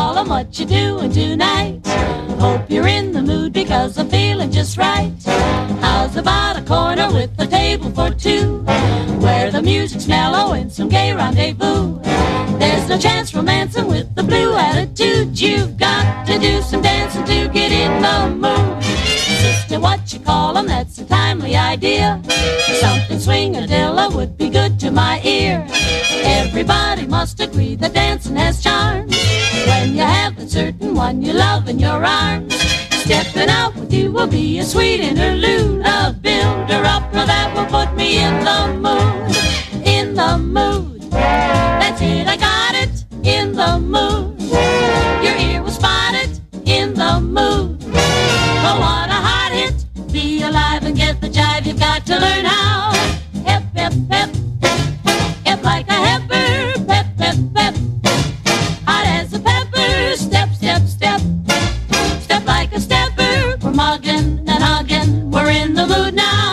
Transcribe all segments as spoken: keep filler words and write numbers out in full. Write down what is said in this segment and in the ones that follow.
call 'em, what you doing tonight? Hope you're in the mood because I'm feeling just right. How's about a corner with a table for two, where the music's mellow and some gay rendezvous? There's no chance romancing with the blue attitude. You've got to do some dancing to get in the mood. Sister, what you call 'em, that's a timely idea. Something swing-a-dilla would be good to my ear. Everybody must agree that dancing has charms when you have a certain one you love in your arms. Stepping out with you will be a sweet interlude, a build-her-up that will put me in the mood. In the mood, that's it, I got it. In the mood, your ear will spot it. In the mood, oh what a hot hit. Be alive and get the jive, you've got to learn how. Hip, hip, hip, hip like a heifer. Pep, pep, pep, hot as a pepper. Step, step, step, step like a stepper. We're mugging and hugging, we're in the mood now.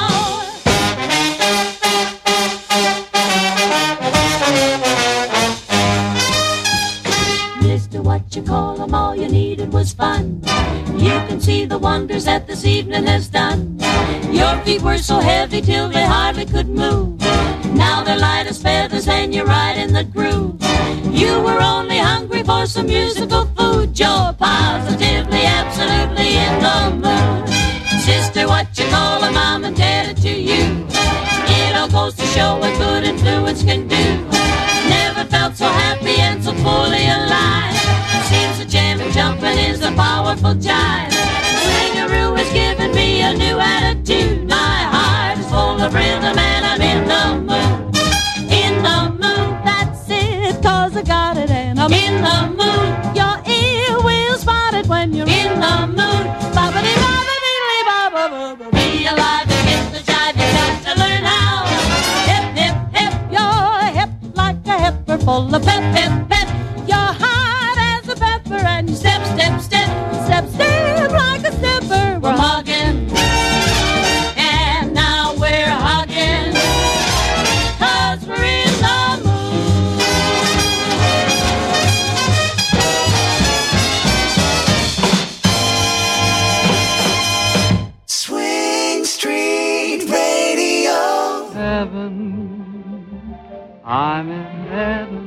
Mister, what you call 'em, all you needed was fun. You can see the wonders that this evening has done. Your feet were so heavy till they hardly could move. Now they're light as feathers and you're right in the groove. You were only hungry for some musical food. You're positively, absolutely in the mood. Sister, what you call 'em, I'm indebted to you. It all goes to show what good influence can do. Never felt so happy and so fully alive. Seems the jamming jumping is a powerful jive. Swingaroo has given me a new attitude. My heart is full of rhythm and I'm in the mood. In the mood, that's it, cause I got it and I'm in the mood. Your ear will spot it when you're in the mood. Be alive and get the jive, you got to learn how. Hip, hip, hip, you're hip like a heifer, full of pep, pep, pep. You're hot as a pepper and you step, step, step, step, step like a stepper. We're mugging and now we're hugging, cause we're in the mood. Swing Street Radio. Heaven, I'm in heaven.